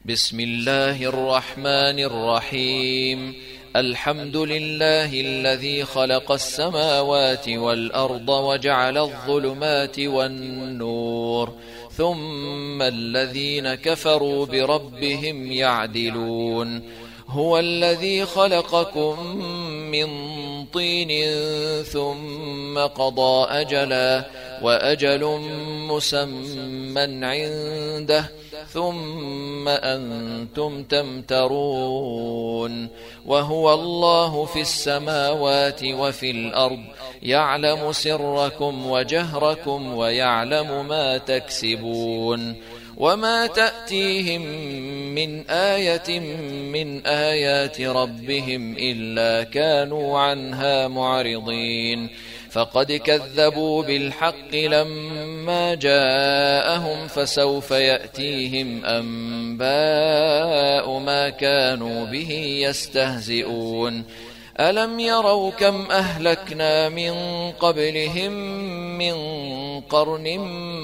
بسم الله الرحمن الرحيم. الحمد لله الذي خلق السماوات والأرض وجعل الظلمات والنور، ثم الذين كفروا بربهم يعدلون. هو الذي خلقكم من طين ثم قضى أجلا، وأجل مسمى عنده، ثم أنتم تمترون. وهو الله في السماوات وفي الأرض، يعلم سركم وجهركم ويعلم ما تكسبون. وما تأتيهم من آية من آيات ربهم إلا كانوا عنها معرضين. فقد كذبوا بالحق لما جاءهم، فسوف يأتيهم أنباء ما كانوا به يستهزئون. ألم يروا كم أهلكنا من قبلهم من قرن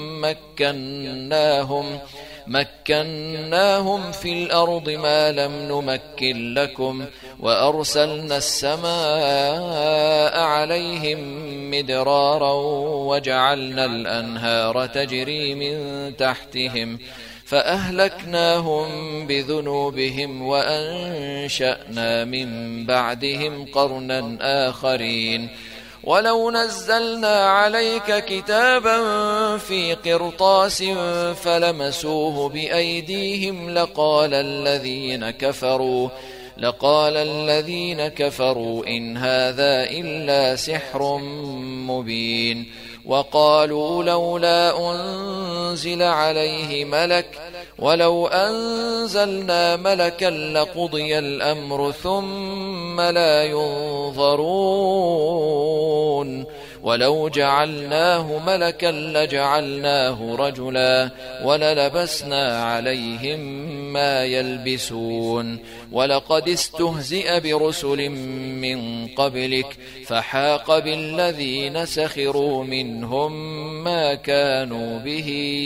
مكناهم في الأرض ما لم نمكن لكم، وأرسلنا السماء عليهم مدرارا، وجعلنا الأنهار تجري من تحتهم، فأهلكناهم بذنوبهم وأنشأنا من بعدهم قرنا آخرين. ولو نزلنا عليك كتابا في قرطاس فلمسوه بأيديهم لقال الذين كفروا إن هذا إلا سحر مبين. وقالوا لولا أنزل عليه ملك، ولو أنزلنا ملكا لقضي الأمر ثم لا ينظرون. ولو جعلناه ملكا لجعلناه رجلا، وللبسنا عليهم ما يلبسون. ولقد استهزئ برسل من قبلك، فحاق بالذين سخروا منهم ما كانوا به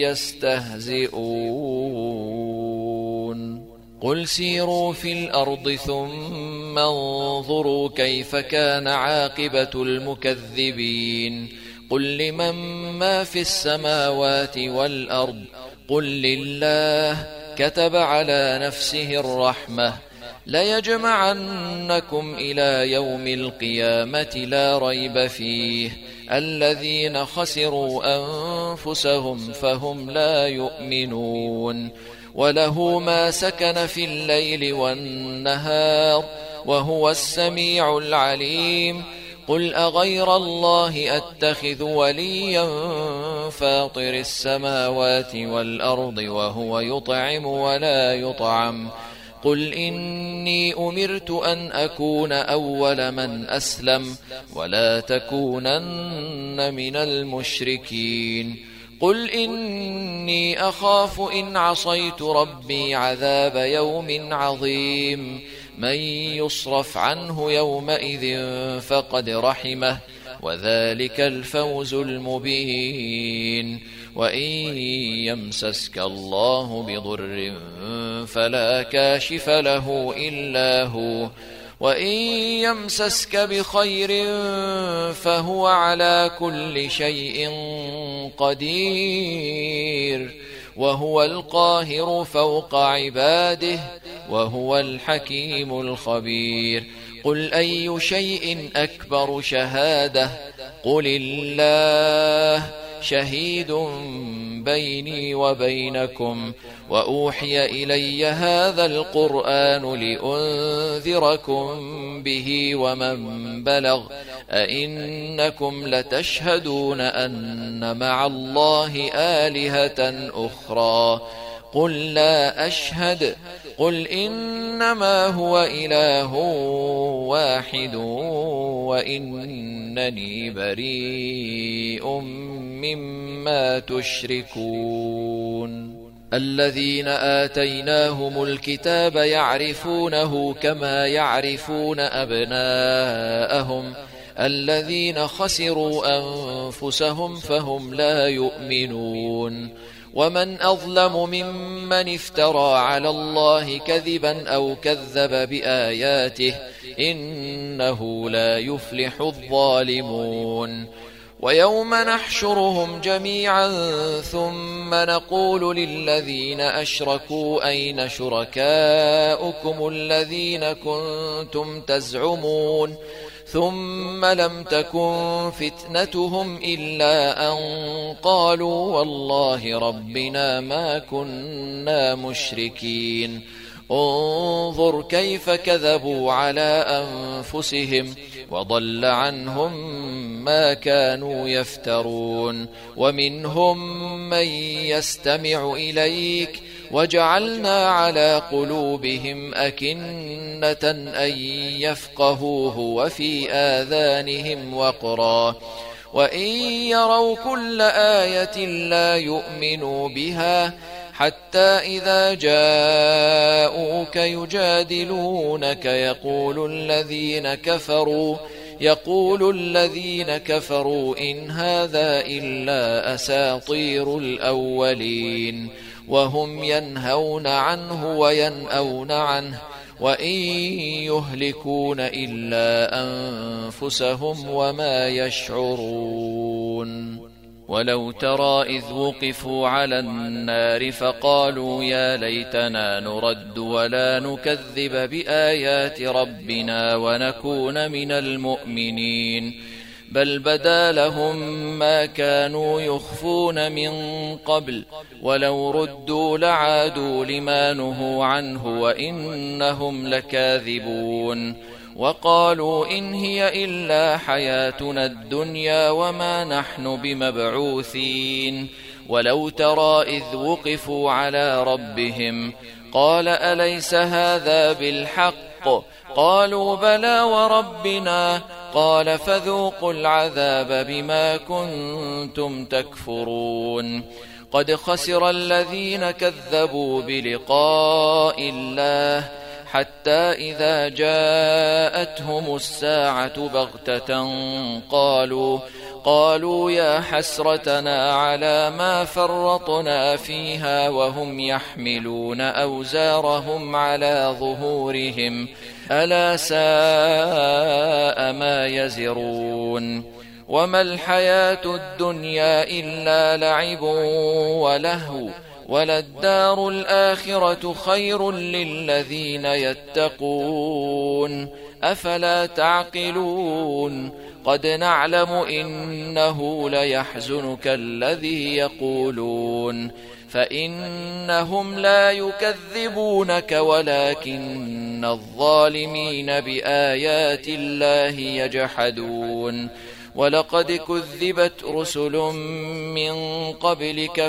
يستهزئون. قل سيروا في الأرض ثم انظروا كيف كان عاقبة المكذبين. قل لمن ما في السماوات والأرض، قل لله. كتب على نفسه الرحمة، ليجمعنكم إلى يوم القيامة لا ريب فيه. الذين خسروا أنفسهم فهم لا يؤمنون. وله ما سكن في الليل والنهار، وهو السميع العليم. قل أغير الله أتخذ وليا فاطر السماوات والأرض وهو يطعم ولا يطعم. قل إني أمرت أن أكون أول من أسلم، ولا تكونن من المشركين. قل إني أخاف إن عصيت ربي عذاب يوم عظيم. من يصرف عنه يومئذ فقد رحمه، وذلك الفوز المبين. وإن يمسسك الله بضر فلا كاشف له إلا هو، وإن يمسسك بخير فهو على كل شيء قدير. وهو القاهر فوق عباده، وهو الحكيم الخبير. قل أي شيء أكبر شهادة؟ قل الله شهيد بيني وبينكم. وأوحي إلي هذا القرآن لأنذركم به ومن بلغ. أئنكم لتشهدون أن مع الله آلهة أخرى؟ قل لا أشهد. قل إنما هو إله واحد، وإنني بريء مما تشركون. الذين آتيناهم الكتاب يعرفونه كما يعرفون أبناءهم، الذين خسروا أنفسهم فهم لا يؤمنون. ومن أظلم ممن افترى على الله كذبا أو كذب بآياته إنه لا يفلح الظالمون ويوم نحشرهم جميعا ثم نقول للذين أشركوا أين شركاؤكم الذين كنتم تزعمون ثم لم تكن فتنتهم إلا أن قالوا والله ربنا ما كنا مشركين انظر كيف كذبوا على أنفسهم وضل عنهم ما كانوا يفترون ومنهم من يستمع إليك وجعلنا على قلوبهم أكنة أن يفقهوه وفي آذانهم وقرا وإن يروا كل آية لا يؤمنوا بها حتى إذا جاءوك يجادلونك يقول الذين كفروا إن هذا إلا أساطير الأولين وهم ينهون عنه وينأون عنه وإن يهلكون إلا أنفسهم وما يشعرون ولو ترى إذ وقفوا على النار فقالوا يا ليتنا نرد ولا نكذب بآيات ربنا ونكون من المؤمنين بل بدا لهم ما كانوا يخفون من قبل ولو ردوا لعادوا لما نهوا عنه وإنهم لكاذبون وقالوا إن هي إلا حياتنا الدنيا وما نحن بمبعوثين ولو ترى إذ وقفوا على ربهم قال أليس هذا بالحق قالوا بلى وربنا قال فذوقوا العذاب بما كنتم تكفرون قد خسر الذين كذبوا بلقاء الله حتى إذا جاءتهم الساعة بغتة قالوا يا حسرتنا على ما فرطنا فيها وهم يحملون أوزارهم على ظهورهم ألا ساء ما يزرون وما الحياة الدنيا إلا لعب ولهو وللدار الآخرة خير للذين يتقون أفلا تعقلون قد نعلم إنه ليحزنك الذي يقولون فإنهم لا يكذبونك ولكن الظالمين بآيات الله يجحدون ولقد كذبت رسل من قبلك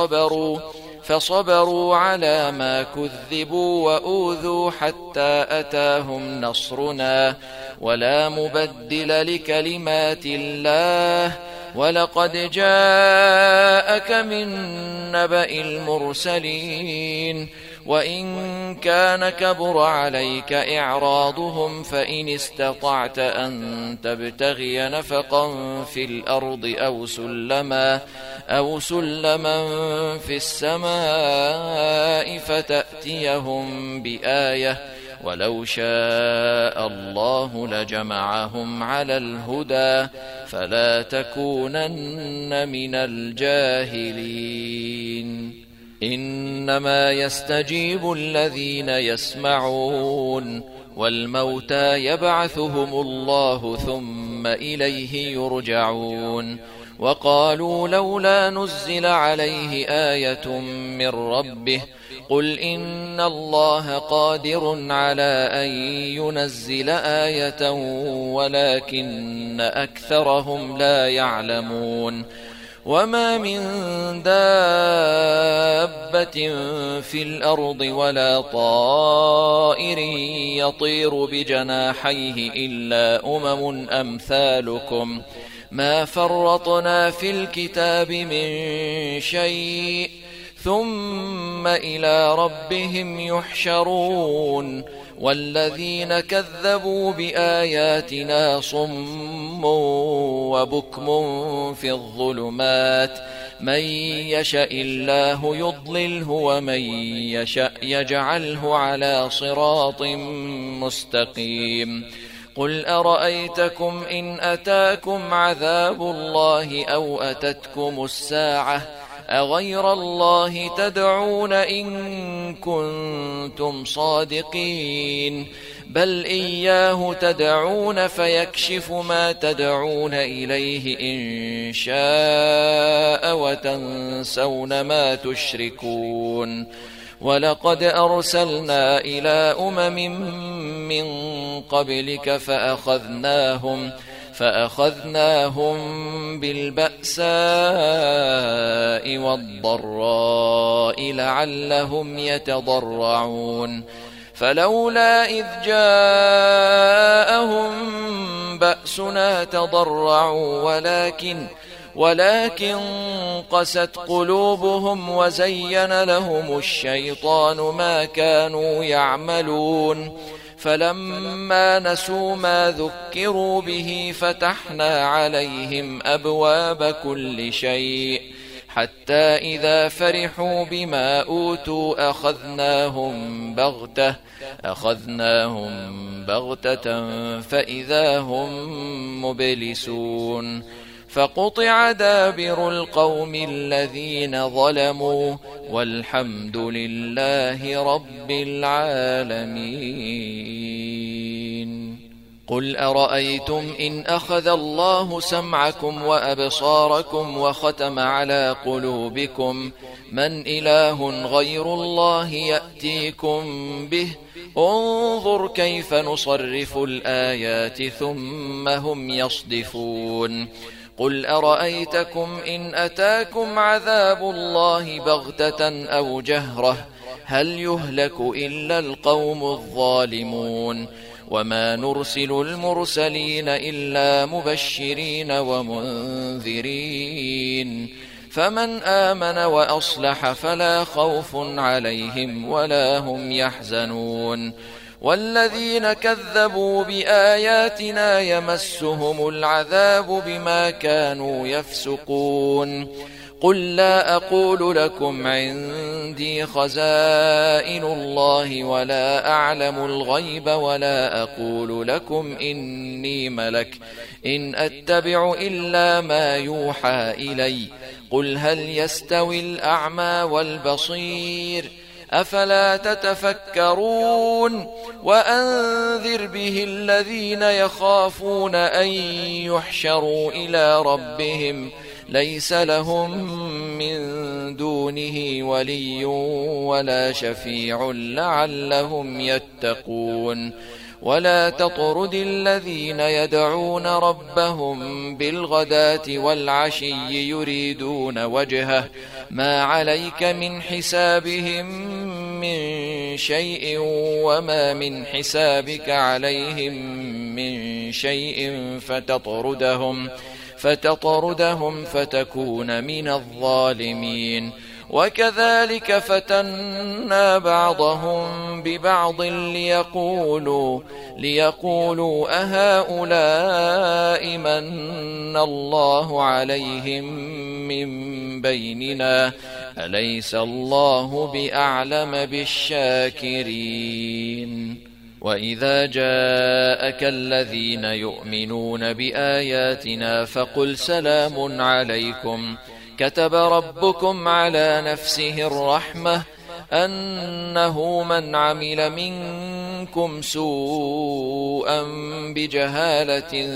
فصبروا على ما كذبوا وأوذوا حتى أتاهم نصرنا ولا مبدل لكلمات الله ولقد جاءك من نبأ المرسلين وإن كان كبر عليك إعراضهم فإن استطعت أن تبتغي نفقا في الأرض أو سلما في السماء فتأتيهم بآية ولو شاء الله لجمعهم على الهدى فلا تكونن من الجاهلين إنما يستجيب الذين يسمعون والموتى يبعثهم الله ثم إليه يرجعون وقالوا لولا نزل عليه آية من ربه قل إن الله قادر على أن ينزل آية ولكن أكثرهم لا يعلمون وما من دابة في الأرض ولا طائر يطير بجناحيه إلا أمم أمثالكم ما فرطنا في الكتاب من شيء ثم إلى ربهم يحشرون والذين كذبوا بآياتنا صم وبكم في الظلمات من يشاء الله يضلله ومن يشاء يجعله على صراط مستقيم. قل أرأيتكم إن أتاكم عذاب الله أو أتتكم الساعة أغير الله تدعون إن كنتم صادقين؟ بل إياه تدعون فيكشف ما تدعون إليه إن شاء وتنسون ما تشركون. ولقد أرسلنا إلى من قبلك فأخذناهم بالبأساء والضراء لعلهم يتضرعون. فلولا إذ جاءهم بأسنا تضرعوا ولكن قست قلوبهم وزين لهم الشيطان ما كانوا يعملون. فلما نسوا ما ذكروا به فتحنا عليهم أبواب كل شيء حتى إذا فرحوا بما أوتوا أخذناهم بغتة فإذا هم مبلسون. فقطع دابر القوم الذين ظلموا والحمد لله رب العالمين. قل أرأيتم إن أخذ الله سمعكم وأبصاركم وختم على قلوبكم من إله غير الله يأتيكم به؟ انظر كيف نصرف الآيات ثم هم يصدفون. قل أرأيتكم إن أتاكم عذاب الله بغتة أو جهرة هل يهلك إلا القوم الظالمون؟ وما نرسل المرسلين إلا مبشرين ومنذرين. فمن آمن وأصلح فلا خوف عليهم ولا هم يحزنون. والذين كذبوا بآياتنا يمسهم العذاب بما كانوا يفسقون. قل لا أقول لكم عندي خزائن الله ولا أعلم الغيب ولا أقول لكم إني ملك إن أتبع إلا ما يوحى إلي. قل هل يستوي الأعمى والبصير أفلا تتفكرون؟ وأنذر به الذين يخافون أن يحشروا إلى ربهم ليس لهم من دونه ولي ولا شفيع لعلهم يتقون. ولا تطرد الذين يدعون ربهم بالغداة والعشي يريدون وجهه ما عليك من حسابهم من شيء وما من حسابك عليهم من شيء فتطردهم فتكون من الظالمين. وكذلك فتنا بعضهم ببعض ليقولوا أهؤلاء من الله عليهم من بيننا أليس الله بأعلم بالشاكرين. وإذا جاءك الذين يؤمنون بآياتنا فقل سلام عليكم كتب ربكم على نفسه الرحمة أنه من عمل منكم سوءا بجهالة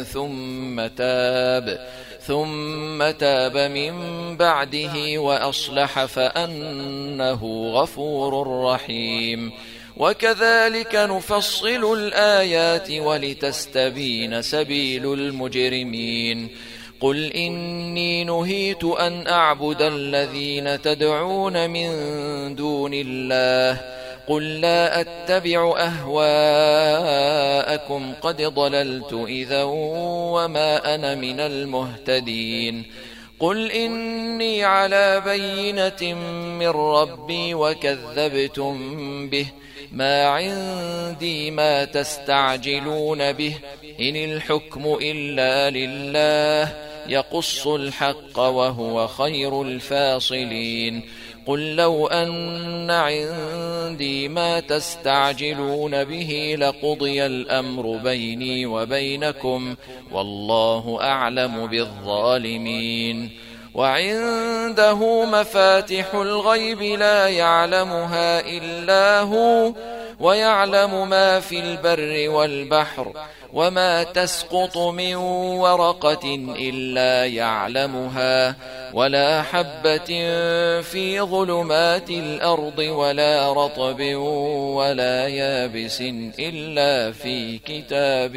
ثم تاب من بعده وأصلح فأنه غفور رحيم. وكذلك نفصل الآيات ولتستبين سبيل المجرمين. قل إني نهيت أن أعبد الذين تدعون من دون الله قل لا أتبع أهواءكم قد ضللت إذا وما أنا من المهتدين. قل إني على بينة من ربي وكذبتم به ما عندي ما تستعجلون به إن الحكم إلا لله يقص الحق وهو خير الفاصلين قل لو أن عندي ما تستعجلون به لقضي الأمر بيني وبينكم والله أعلم بالظالمين وعنده مفاتح الغيب لا يعلمها إلا هو ويعلم ما في البر والبحر وما تسقط من ورقة إلا يعلمها ولا حبة في ظلمات الأرض ولا رطب ولا يابس إلا في كتاب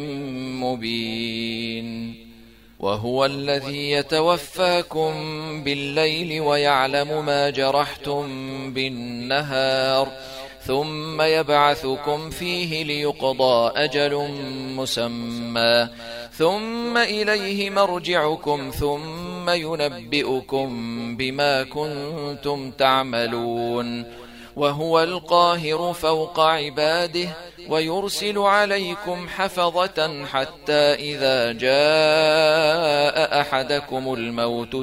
مبين وهو الذي يتوفاكم بالليل ويعلم ما جرحتم بالنهار ثم يبعثكم فيه ليقضى أجل مسمى ثم إليه مرجعكم ثم ينبئكم بما كنتم تعملون وهو القاهر فوق عباده ويرسل عليكم حفظة حتى إذا جاء أحدكم الموت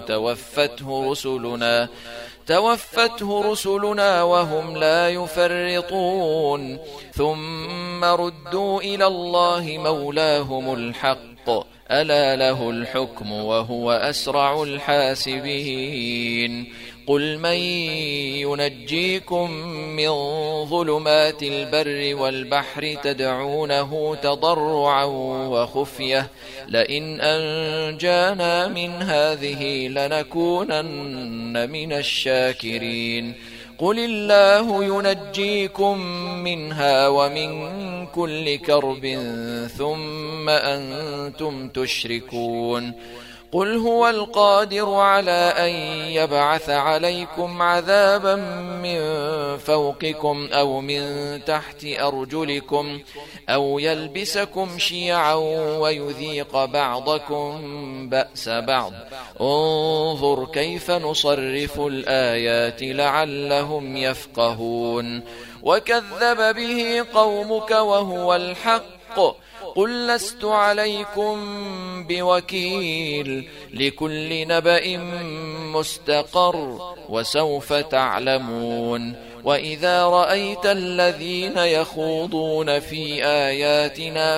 توفته رسلنا وهم لا يفرطون ثم ردوا إلى الله مولاهم الحق ألا له الحكم وهو أسرع الحاسبين قل من ينجيكم من ظلمات البر والبحر تدعونه تضرعا وخفية لئن أنجانا من هذه لنكونن من الشاكرين قل الله ينجيكم منها ومن كل كرب ثم أنتم تشركون قل هو القادر على أن يبعث عليكم عذابا من فوقكم أو من تحت أرجلكم أو يلبسكم شيعا ويذيق بعضكم بأس بعض انظر كيف نصرف الآيات لعلهم يفقهون وكذب به قومك وهو الحق قل لست عليكم بوكيل لكل نبأ مستقر وسوف تعلمون وإذا رأيت الذين يخوضون في آياتنا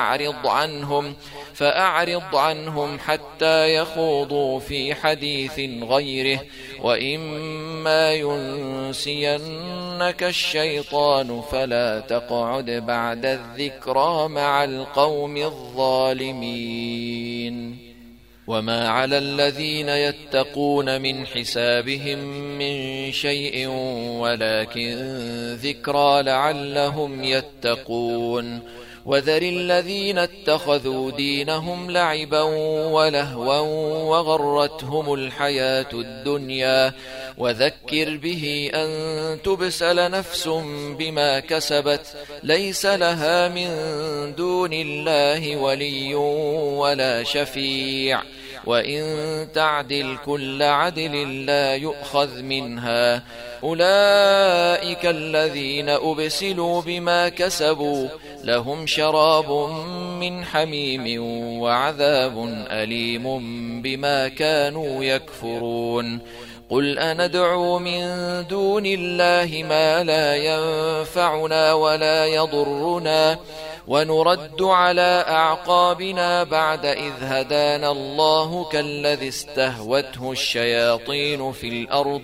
فأعرض عنهم حتى يخوضوا في حديث غيره وإما ينسينك الشيطان فلا تقعد بعد الذكرى مع القوم الظالمين وما على الذين يتقون من حسابهم من شيء ولكن ذكرى لعلهم يتقون وذر الذين اتخذوا دينهم لعبا ولهوا وغرتهم الحياة الدنيا وذكر به أن تبسل نفس بما كسبت ليس لها من دون الله ولي ولا شفيع وإن تعدل كل عدل لا يؤخذ منها أولئك الذين أبسلوا بما كسبوا لهم شراب من حميم وعذاب أليم بما كانوا يكفرون قل أندعو من دون الله ما لا ينفعنا ولا يضرنا ونرد على أعقابنا بعد إذ هدانا الله كالذي استهوته الشياطين في الأرض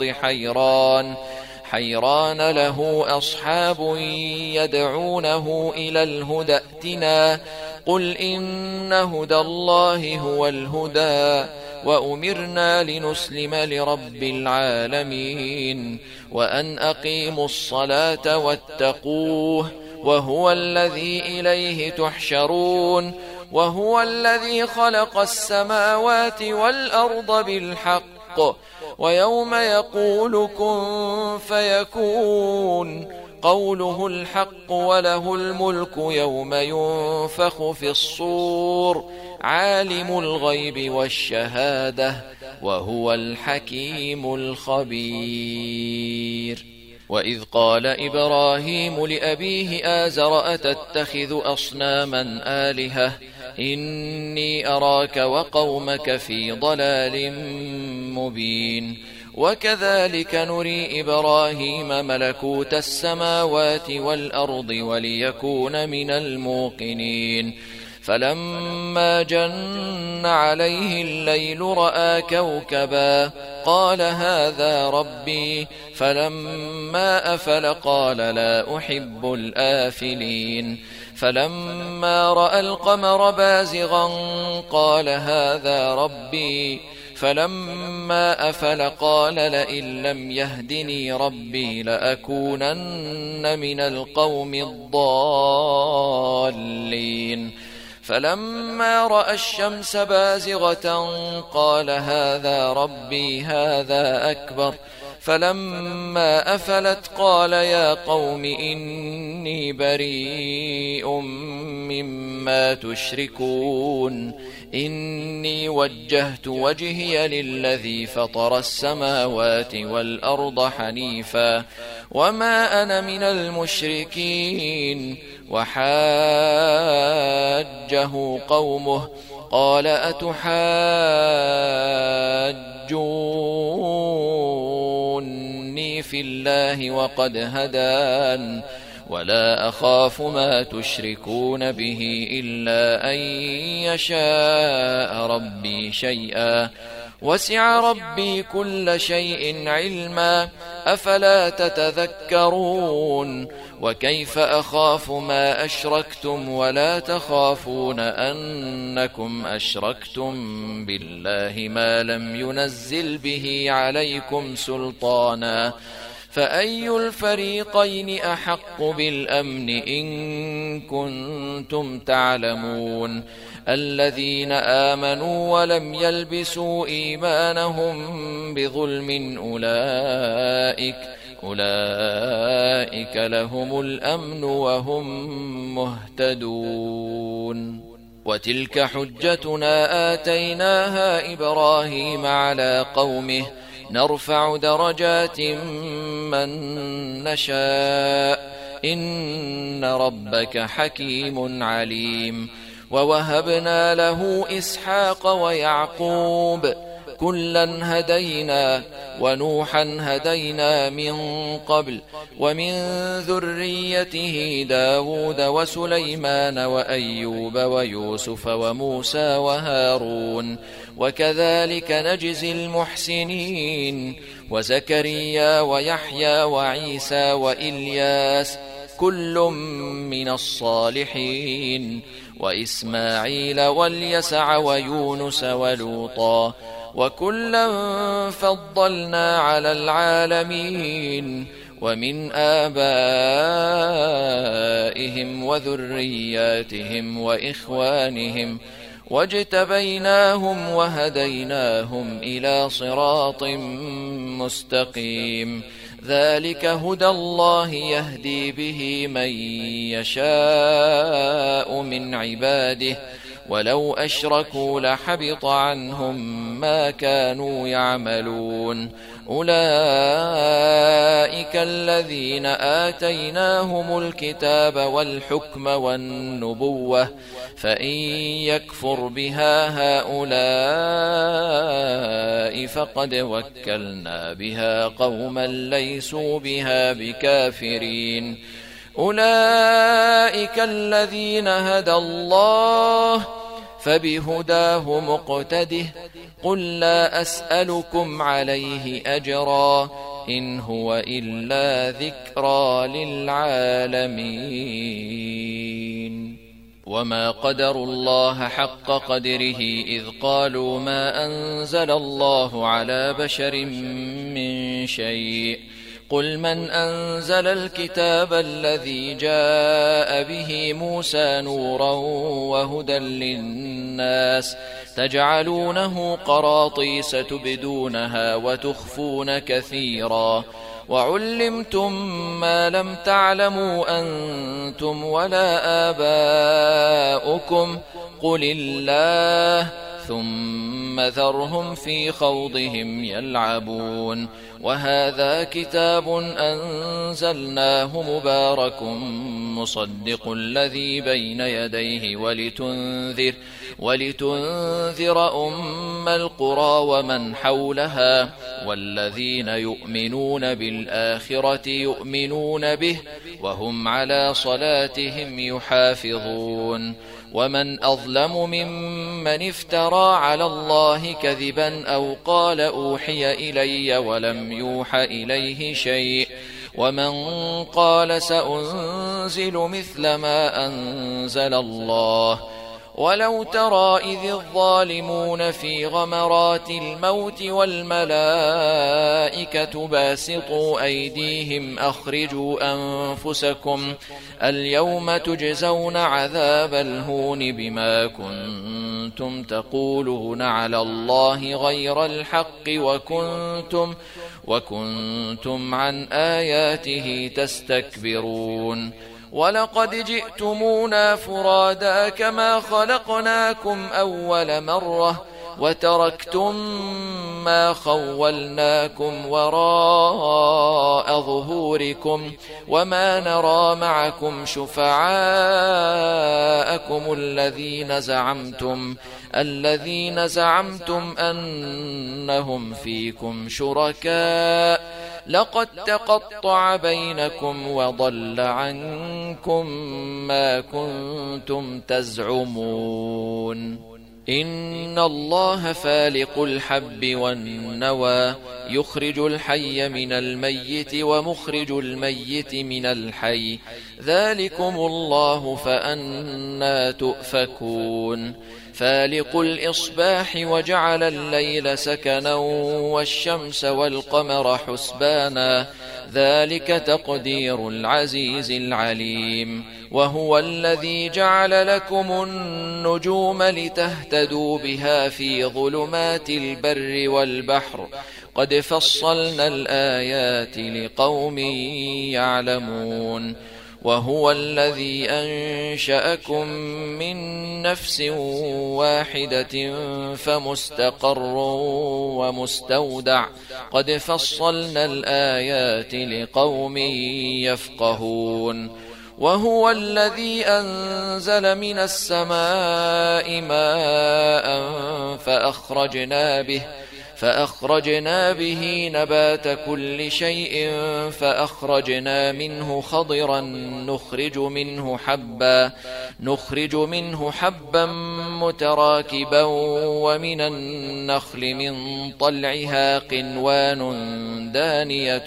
حيران له أصحاب يدعونه إلى الهدى ائتنا قل إن هدى الله هو الهدى وأمرنا لنسلم لرب العالمين وأن أقيموا الصلاة واتقوه وهو الذي إليه تحشرون وهو الذي خلق السماوات والأرض بالحق ويوم يقول كن فيكون قوله الحق وله الملك يوم ينفخ في الصور عالم الغيب والشهادة وهو الحكيم الخبير وإذ قال إبراهيم لأبيه آزر أتتخذ أصناما آلهة إني أراك وقومك في ضلال مبين وكذلك نري إبراهيم ملكوت السماوات والأرض وليكون من الموقنين فلما جن عليه الليل رأى كوكبا قال هذا ربي فلما أفل قال لا أحب الآفلين فلما رأى القمر بازغا قال هذا ربي فلما أفل قال لئن لم يهدني ربي لأكونن من القوم الضالين فلما رأى الشمس بازغة قال هذا ربي هذا أكبر فلما أفلت قال يا قوم إني بريء مما تشركون إني وجهت وجهي للذي فطر السماوات والأرض حنيفا وما أنا من المشركين وحاجه قومه قال أتحاجوني في الله وقد هدان ولا أخاف ما تشركون به إلا أن يشاء ربي شيئا وسع ربي كل شيء علما أفلا تتذكرون وكيف أخاف ما أشركتم ولا تخافون أنكم أشركتم بالله ما لم ينزل به عليكم سلطانا فأي الفريقين أحق بالأمن إن كنتم تعلمون الذين آمنوا ولم يلبسوا إيمانهم بظلم أولئك لهم الأمن وهم مهتدون وتلك حجتنا آتيناها إبراهيم على قومه نرفع درجات من نشاء إن ربك حكيم عليم ووهبنا له إسحاق ويعقوب كلا هدينا ونوحا هدينا من قبل ومن ذريته داود وسليمان وأيوب ويوسف وموسى وهارون وكذلك نجزي المحسنين وزكريا ويحيى وعيسى وإلياس كل من الصالحين وإسماعيل واليسع ويونس ولوطا وكلا فضلنا على العالمين ومن آبائهم وذرياتهم وإخوانهم واجتبيناهم وهديناهم إلى صراط مستقيم ذلك هدى الله يهدي به من يشاء من عباده ولو أشركوا لحبط عنهم ما كانوا يعملون أولئك الذين آتيناهم الكتاب والحكم والنبوة فإن يكفر بها هؤلاء فقد وكلنا بها قوما ليسوا بها بكافرين أولئك الذين هدى الله فبهداه مقتده قل لا أسألكم عليه أجرا إن هو إلا ذكرى للعالمين وما قدروا الله حق قدره إذ قالوا ما أنزل الله على بشر من شيء قل من أنزل الكتاب الذي جاء به موسى نورا وهدى للناس تجعلونه قراطيس تبدونها وتخفون كثيرا وعلمتم ما لم تعلموا أنتم ولا آباؤكم قل الله ثم ذرهم في خوضهم يلعبون. وهذا كتاب أنزلناه مبارك مصدق الذي بين يديه ولتنذر أم القرى ومن حولها والذين يؤمنون بالآخرة يؤمنون به وهم على صلاتهم يحافظون. ومن أظلم ممن افترى على الله كذبا أو قال أوحي إلي ولم يوح إليه شيء ومن قال سأنزل مثل ما أنزل الله. ولو ترى إذ الظالمون في غمرات الموت والملائكة باسطوا أيديهم أخرجوا أنفسكم اليوم تجزون عذاب الهون بما كنتم تقولون على الله غير الحق وكنتم عن آياته تستكبرون. ولقد جئتمونا فرادا كما خلقناكم أول مرة وتركتم ما خولناكم وراء ظهوركم وما نرى معكم شفعاءكم الذين زعمتم أنهم فيكم شركاء لقد تقطع بينكم وضل عنكم ما كنتم تزعمون. إن الله فالق الحب والنوى يخرج الحي من الميت ومخرج الميت من الحي ذلكم الله فأنى تؤفكون. فالق الإصباح وجعل الليل سكنا والشمس والقمر حسبانا ذلك تقدير العزيز العليم. وهو الذي جعل لكم النجوم لتهتدوا بها في ظلمات البر والبحر قد فصلنا الآيات لقوم يعلمون. وهو الذي أنشأكم من نفس واحدة فمستقر ومستودع قد فصلنا الآيات لقوم يفقهون. وهو الذي أنزل من السماء ماء فأخرجنا به نبات كل شيء فأخرجنا منه خضرا نخرج منه حبا متراكبا ومن النخل من طلعها قنوان دانية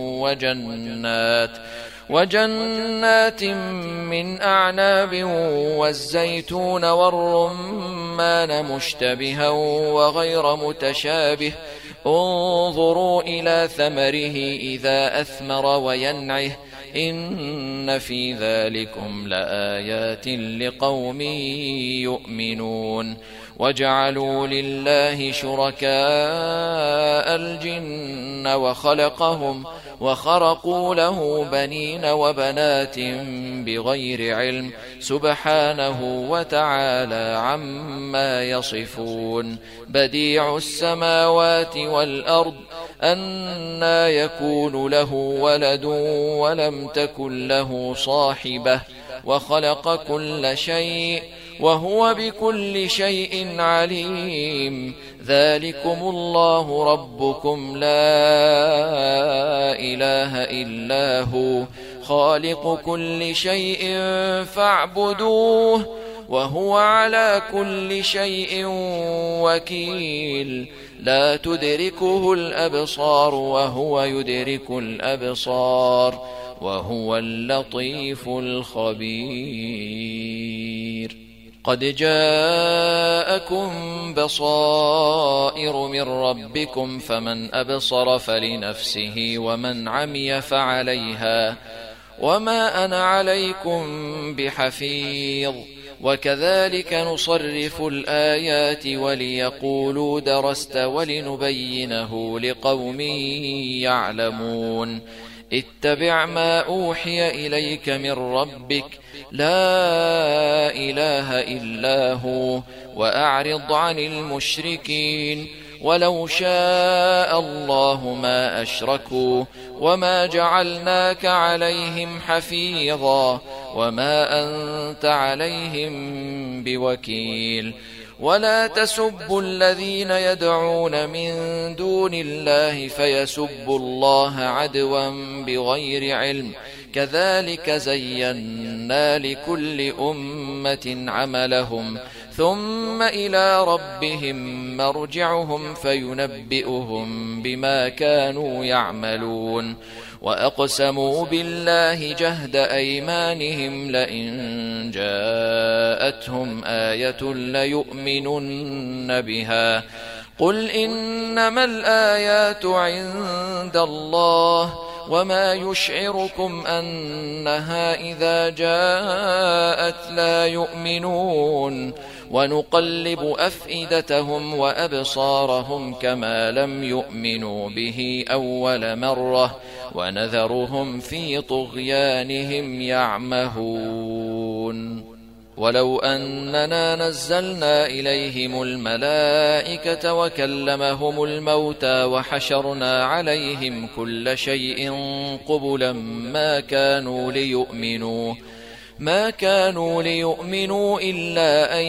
وجنات من أعناب والزيتون والرمان مشتبها وغير متشابه انظروا إلى ثمره إذا أثمر وينعه إن في ذلكم لآيات لقوم يؤمنون. وجعلوا لله شركاء الجن وخلقهم وخرقوا له بنين وبنات بغير علم سبحانه وتعالى عما يصفون. بديع السماوات والأرض أنى يكون له ولد ولم تكن له صاحبة وخلق كل شيء وهو بكل شيء عليم. ذلكم الله ربكم لا إله إلا هو خالق كل شيء فاعبدوه وهو على كل شيء وكيل. لا تدركه الأبصار وهو يدرك الأبصار وهو اللطيف الخبير. قد جاءكم بصائر من ربكم فمن أبصر فلنفسه ومن عمي فعليها وما أنا عليكم بحفيظ. وكذلك نصرف الآيات وليقولوا درست ولنبينه لقوم يعلمون. اتبع ما أوحي إليك من ربك لا إله إلا هو وأعرض عن المشركين ولو شاء الله ما أشركوا وما جعلناك عليهم حفيظا وما أنت عليهم بوكيل ولا تسبوا الذين يدعون من دون الله فيسبوا الله عدوا بغير علم كذلك زينا لكل أمة عملهم ثم إلى ربهم مرجعهم فينبئهم بما كانوا يعملون وأقسموا بالله جهد أيمانهم لئن جاءتهم آية ليؤمنن بها قل إنما الآيات عند الله وما يشعركم أنها إذا جاءت لا يؤمنون ونقلب أفئدتهم وأبصارهم كما لم يؤمنوا به أول مرة ونذرهم في طغيانهم يعمهون ولو أننا نزلنا إليهم الملائكة وكلمهم الموتى وحشرنا عليهم كل شيء قبلا ما كانوا ليؤمنوا إلا أن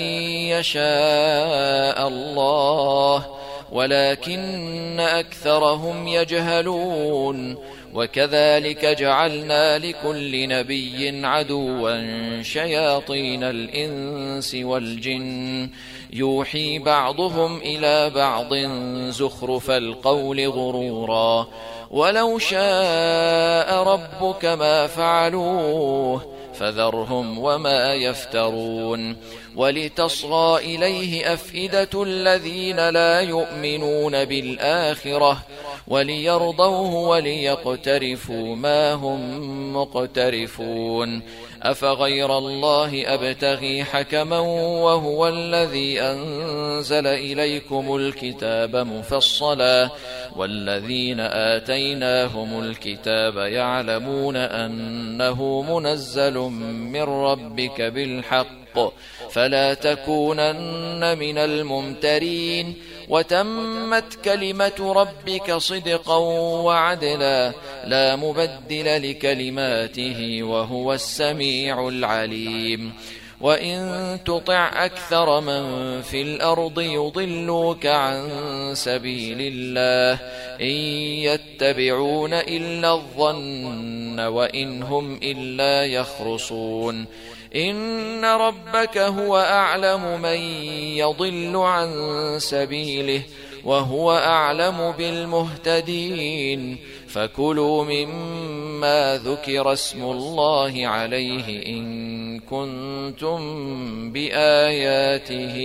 يشاء الله ولكن أكثرهم يجهلون وكذلك جعلنا لكل نبي عدوا شياطين الإنس والجن يوحي بعضهم إلى بعض زخرف القول غرورا ولو شاء ربك ما فعلوه فذرهم وما يفترون ولتصغى إليه أفئدة الذين لا يؤمنون بالآخرة وليرضوه وليقترفوا ما هم مقترفون أفغير الله أبتغي حكما وهو الذي أنزل إليكم الكتاب مفصلا والذين آتيناهم الكتاب يعلمون أنه منزل من ربك بالحق فلا تكونن من الممترين وتمت كلمة ربك صدقا وعدلا لا مبدل لكلماته وهو السميع العليم وإن تطع أكثر من في الأرض يضلوك عن سبيل الله إن يتبعون إلا الظن وإن هم إلا يخرصون إن ربك هو أعلم من يضل عن سبيله وهو أعلم بالمهتدين فكلوا مما ذكر اسم الله عليه إن كنتم بآياته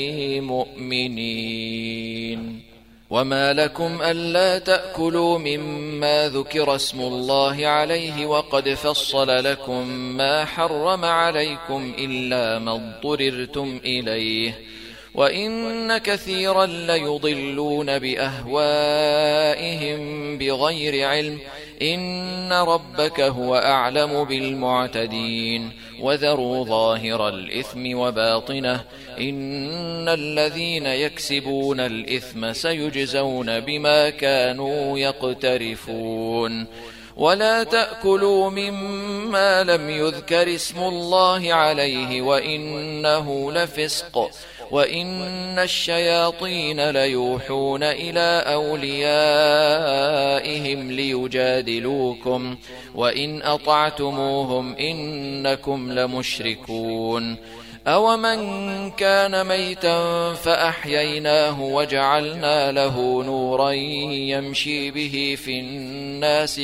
مؤمنين وما لكم ألا تأكلوا مما ذكر اسم الله عليه وقد فصل لكم ما حرم عليكم إلا ما اضطررتم إليه وإن كثيرا ليضلون بأهوائهم بغير علم إن ربك هو أعلم بالمعتدين وذروا ظاهر الإثم وباطنه إن الذين يكسبون الإثم سيجزون بما كانوا يقترفون ولا تأكلوا مما لم يذكر اسم الله عليه وإنه لفسق وإن الشياطين ليوحون إلى أوليائهم ليجادلوكم وإن أطعتموهم إنكم لمشركون أومن كان ميتا فأحييناه وجعلنا له نورا يمشي به في الناس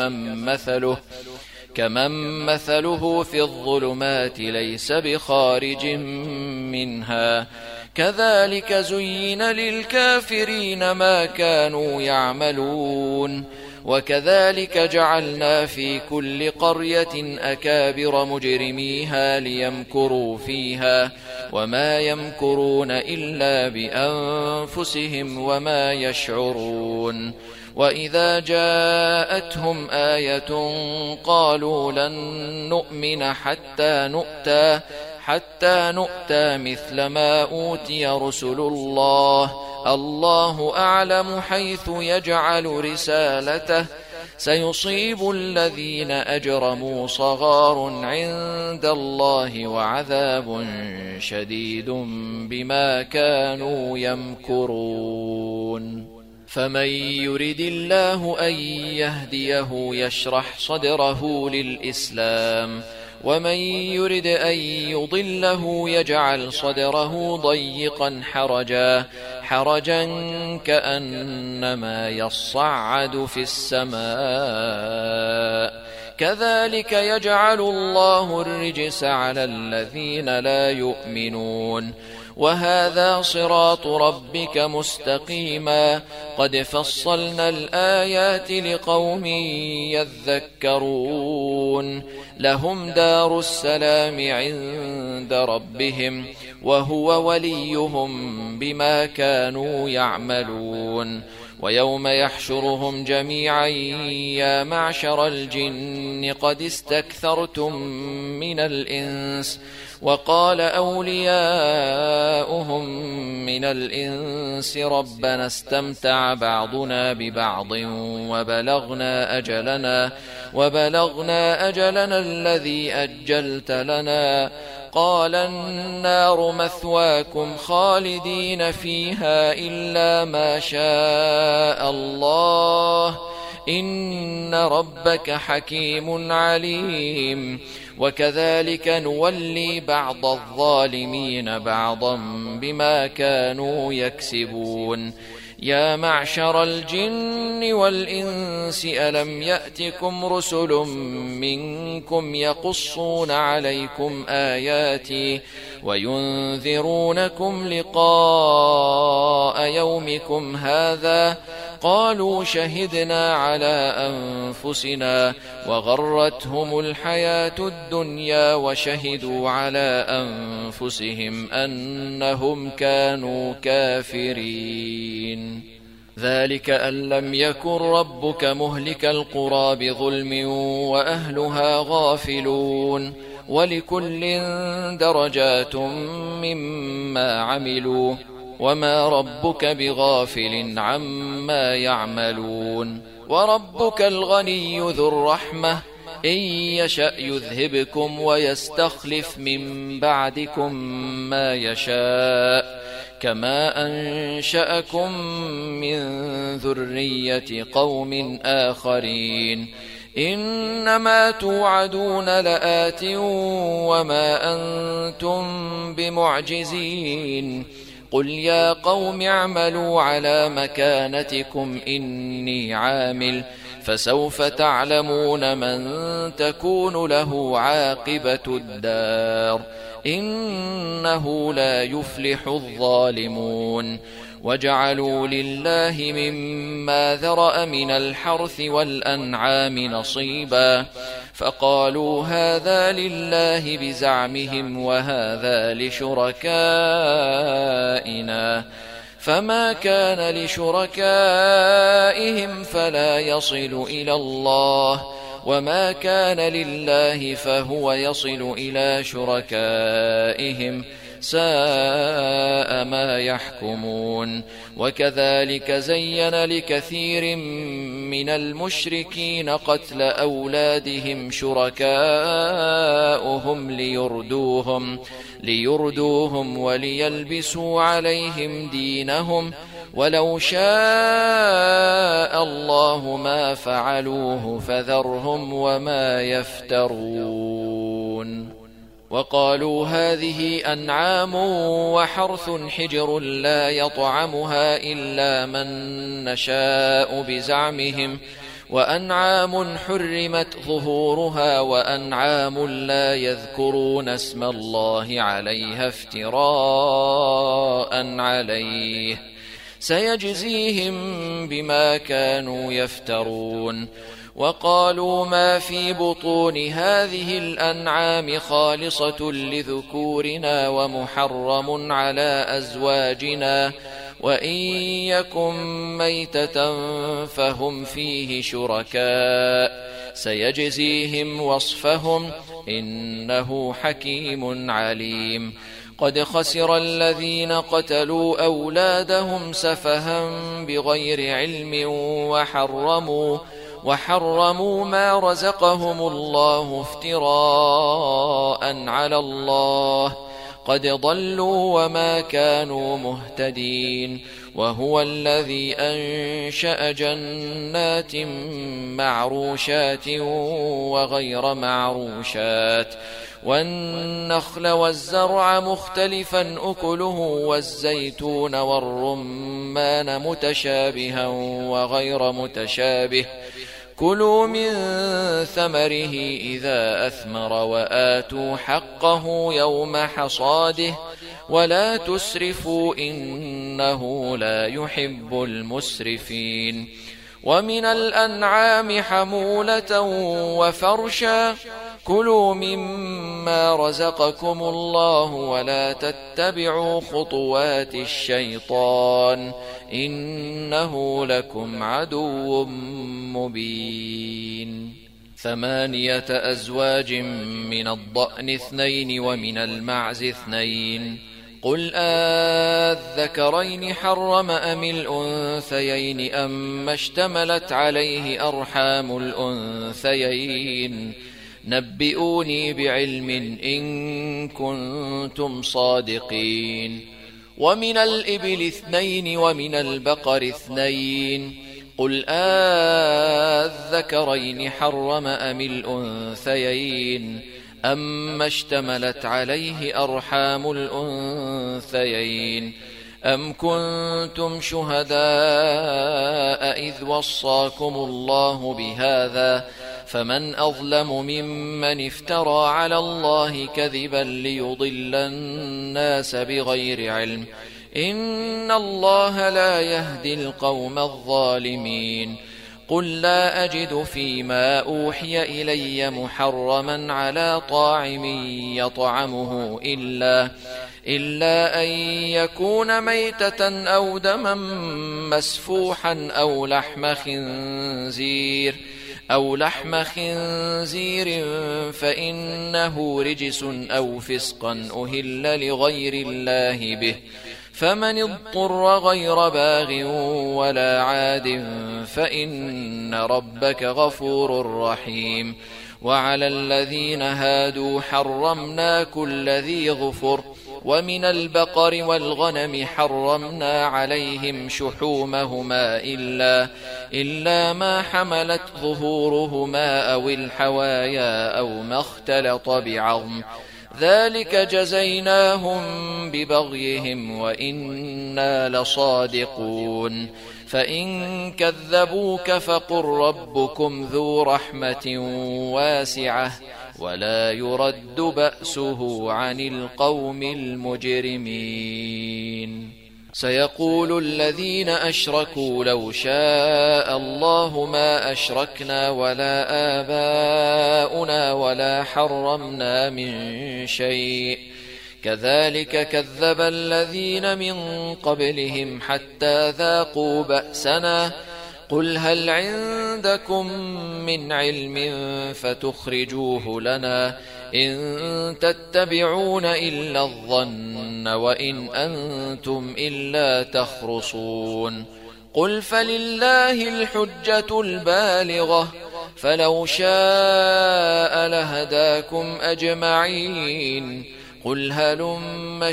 كمن مثله في الظلمات ليس بخارج منها كذلك زين للكافرين ما كانوا يعملون وكذلك جعلنا في كل قرية أكابر مجرميها ليمكروا فيها وما يمكرون إلا بأنفسهم وما يشعرون وإذا جاءتهم آية قالوا لن نؤمن حتى نؤتى مثل ما أوتي رسل الله، الله أعلم حيث يجعل رسالته، سيصيب الذين أجرموا صغار عند الله وعذاب شديد بما كانوا يمكرون. فمن يرد الله أن يهديه يشرح صدره للإسلام، ومن يرد أن يضله يجعل صدره ضيقا حرجا كأنما يصعد في السماء، كذلك يجعل الله الرجس على الذين لا يؤمنون. وهذا صراط ربك مستقيما، قد فصلنا الآيات لقوم يذكرون. لهم دار السلام عند ربهم، وهو وليهم بما كانوا يعملون. ويوم يحشرهم جميعا يا معشر الجن قد استكثرتم من الإنس، وقال أولياؤهم من الإنس ربنا استمتع بعضنا ببعض وبلغنا أجلنا الذي أجلت لنا، قال النار مثواكم خالدين فيها إلا ما شاء الله، إن ربك حكيم عليم. وكذلك نولي بعض الظالمين بعضا بما كانوا يكسبون. يا معشر الجن والإنس ألم يأتكم رسل منكم يقصون عليكم آياتي وينذرونكم لقاء يومكم هذا؟ قالوا شهدنا على أنفسنا وغرتهم الحياة الدنيا وشهدوا على أنفسهم أنهم كانوا كافرين. ذلك أن لم يكن ربك مهلك القرى بظلم وأهلها غافلون، ولكل درجات مما عملوا، وما ربك بغافل عما يعملون. وربك الغني ذو الرحمة، إن يشأ يذهبكم ويستخلف من بعدكم ما يشاء، كما أنشأكم من ذرية قوم آخرين. إنما توعدون لآت وما أنتم بمعجزين. قل يا قوم اعملوا على مكانتكم إني عامل، فسوف تعلمون من تكون له عاقبة الدار، إنه لا يفلح الظالمون. وجعلوا لله مما ذرأ من الحرث والأنعام نصيبا، فقالوا هذا لله بزعمهم وهذا لشركائنا، فما كان لشركائهم فلا يصل إلى الله، وما كان لله فهو يصل إلى شركائهم، ساء ما يحكمون. وكذلك زين لكثير من المشركين قتل أولادهم شركاؤهم ليردوهم وليلبسوا عليهم دينهم، ولو شاء الله ما فعلوه فذرهم وما يفترون. وقالوا هذه أنعام وحرث حجر لا يطعمها إلا من نشاء بزعمهم، وأنعام حرمت ظهورها وأنعام لا يذكرون اسم الله عليها افتراء عليه، سيجزيهم بما كانوا يفترون. وقالوا ما في بطون هذه الأنعام خالصة لذكورنا ومحرم على أزواجنا، وإن يكن ميتة فهم فيه شركاء سيجزيهم وصفهم إنه حكيم عليم قد خسر الذين قتلوا أولادهم سفها بغير علم وحرموا ما رزقهم الله افتراء على الله قد ضلوا وما كانوا مهتدين وهو الذي أنشأ جنات معروشات وغير معروشات والنخل والزرع مختلفا أكله والزيتون والرمان متشابها وغير متشابه كلوا من ثمره إذا أثمر وآتوا حقه يوم حصاده ولا تسرفوا إنه لا يحب المسرفين ومن الأنعام حمولة وفرشا كلوا مما رزقكم الله ولا تتبعوا خطوات الشيطان إنه لكم عدو مبين 8 أزواج من الضأن 2 ومن المعز 2 قل أذكرين حرم أم الأنثيين أم اشتملت عليه أرحام الأنثيين نبئوني بعلم إن كنتم صادقين ومن الإبل 2 ومن البقر 2 قل أذكرين حرم أم الأنثيين أما اشتملت عليه أرحام الأنثيين أم كنتم شهداء إذ وصاكم الله بهذا فمن أظلم ممن افترى على الله كذبا ليضل الناس بغير علم إن الله لا يهدي القوم الظالمين قل لا أجد فيما أوحي إلي محرما على طاعم يطعمه إلا أن يكون ميتة أو دما مسفوحا أو لحم خنزير فإنه رجس أو فسقا أهل لغير الله به فمن اضطر غير باغ ولا عاد فإن ربك غفور رحيم وعلى الذين هادوا حرمنا كل ذي ظفر ومن البقر والغنم حرمنا عليهم شحومهما إلا ما حملت ظهورهما أو الحوايا أو ما اختلط بعظم ذلك جزيناهم ببغيهم وإنا لصادقون فإن كذبوك فقل ربكم ذو رحمة واسعة ولا يرد بأسه عن القوم المجرمين سيقول الذين أشركوا لو شاء الله ما أشركنا ولا آباؤنا ولا حرمنا من شيء كذلك كذب الذين من قبلهم حتى ذاقوا بأسنا قل هل عندكم من علم فتخرجوه لنا إن تتبعون إلا الظن وإن أنتم إلا تخرصون قل فلله الحجة البالغة فلو شاء لهداكم أجمعين قل هلم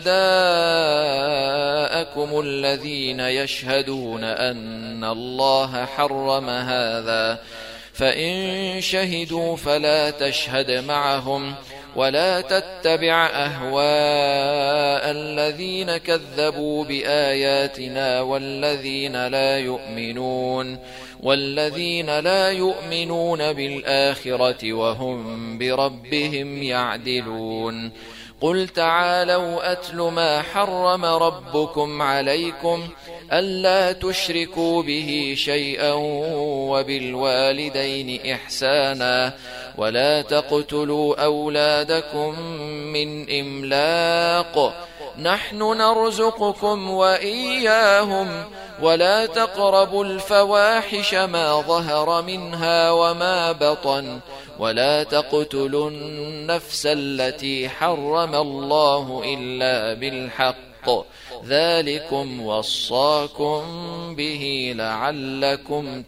شهداءكم الذين يشهدون أن الله حرم هذا فإن شهدوا فلا تشهد معهم ولا تتبع أهواء الذين كذبوا بآياتنا والذين لا يؤمنون بالآخرة وهم بربهم يعدلون قل تعالوا أتل ما حرم ربكم عليكم ألا تشركوا به شيئا وبالوالدين إحسانا ولا تقتلوا أولادكم من إملاق نحن نرزقكم وإياهم ولا تقربوا الفواحش ما ظهر منها وما بطن ولا تقتلوا النفس التي حرم الله إلا بالحق ذلكم وصاكم به لعلكم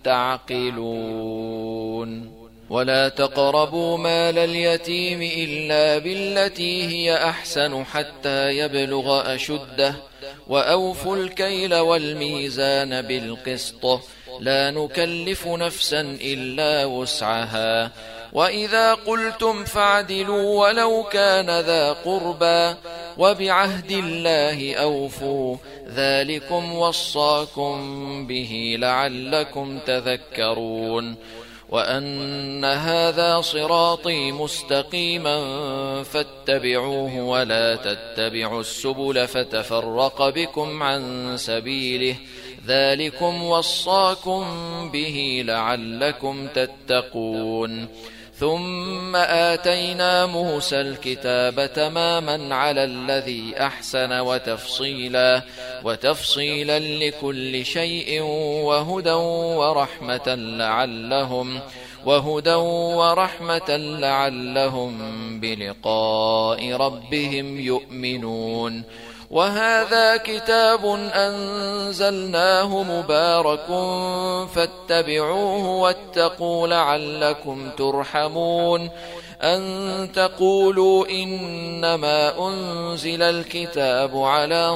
تعقلون ولا تقربوا مال اليتيم إلا بالتي هي أحسن حتى يبلغ أشده وأوفوا الكيل والميزان بالقسط لا نكلف نفسا إلا وسعها وإذا قلتم فاعدلوا ولو كان ذا قربى وبعهد الله أوفوا ذلكم وصاكم به لعلكم تذكرون وأن هذا صراطي مستقيما فاتبعوه ولا تتبعوا السبل فتفرق بكم عن سبيله ذلكم وصاكم به لعلكم تتقون ثم آتينا موسى الكتاب تماما على الذي أحسن وتفصيلا لكل شيء وهدى ورحمة لعلهم بلقاء ربهم يؤمنون وهذا كتاب أنزلناه مبارك فاتبعوه واتقوا لعلكم ترحمون أن تقولوا إنما أنزل الكتاب على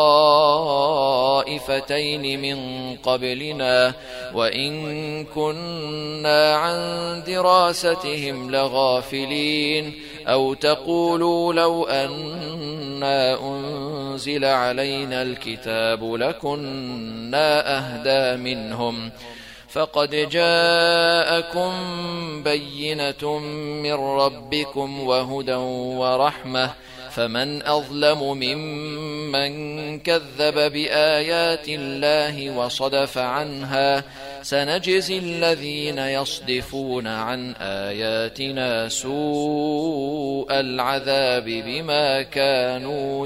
طائفتين من قبلنا وإن كنا عن دراستهم لغافلين أو تقولوا لو أنا أنزل علينا الكتاب لكنا أهدى منهم فقد جاءكم بينة من ربكم وهدى ورحمة فمن أظلم ممن كذب بآيات الله وصدف عنها سنجزي الذين يصدفون عن آياتنا سوء العذاب بما كانوا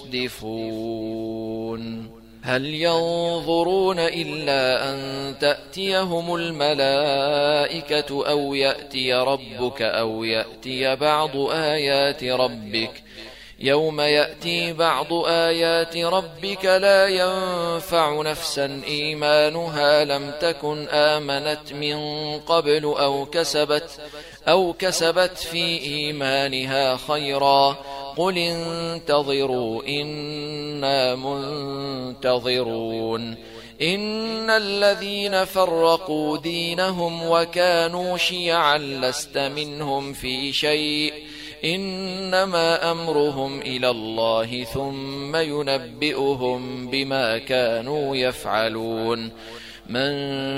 يصدفون هل ينظرون إلا أن تأتيهم الملائكة أو يأتي ربك أو يأتي بعض آيات ربك يوم يأتي بعض آيات ربك لا ينفع نفسا إيمانها لم تكن آمنت من قبل أو كسبت في إيمانها خيرا قل انتظروا إنا منتظرون إن الذين فرقوا دينهم وكانوا شيعا لست منهم في شيء إنما أمرهم إلى الله ثم ينبئهم بما كانوا يفعلون من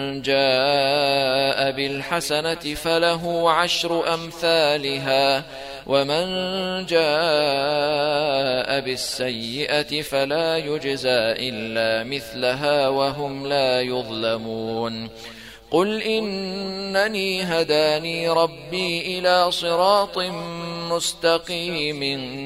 جاء بالحسنة فله 10 أمثالها ومن جاء بالسيئة فلا يجزى إلا مثلها وهم لا يظلمون قل إنني هداني ربي إلى صراط مستقيم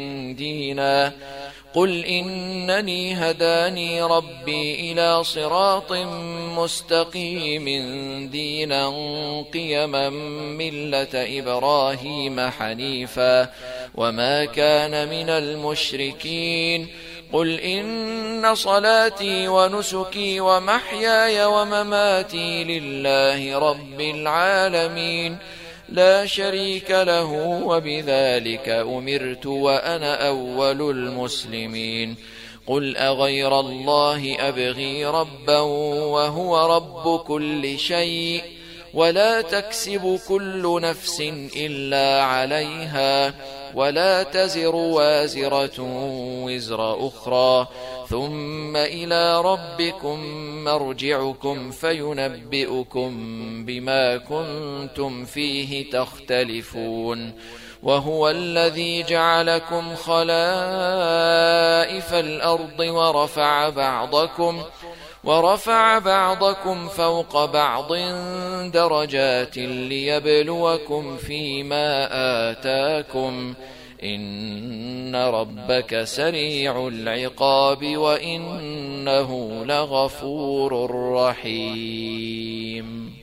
دينا قيما ملة إبراهيم حنيفا وما كان من المشركين قل إن صلاتي ونسكي ومحياي ومماتي لله رب العالمين لا شريك له وبذلك أمرت وأنا أول المسلمين قل أغير الله أبغي ربا وهو رب كل شيء ولا تكسب كل نفس إلا عليها ولا تزر وازرة وزر أخرى ثم إلى ربكم مرجعكم فينبئكم بما كنتم فيه تختلفون وهو الذي جعلكم خلائف الأرض ورفع بعضكم فوق بعض درجات ليبلوكم فيما آتاكم إن ربك سريع العقاب وإنه لغفور رحيم.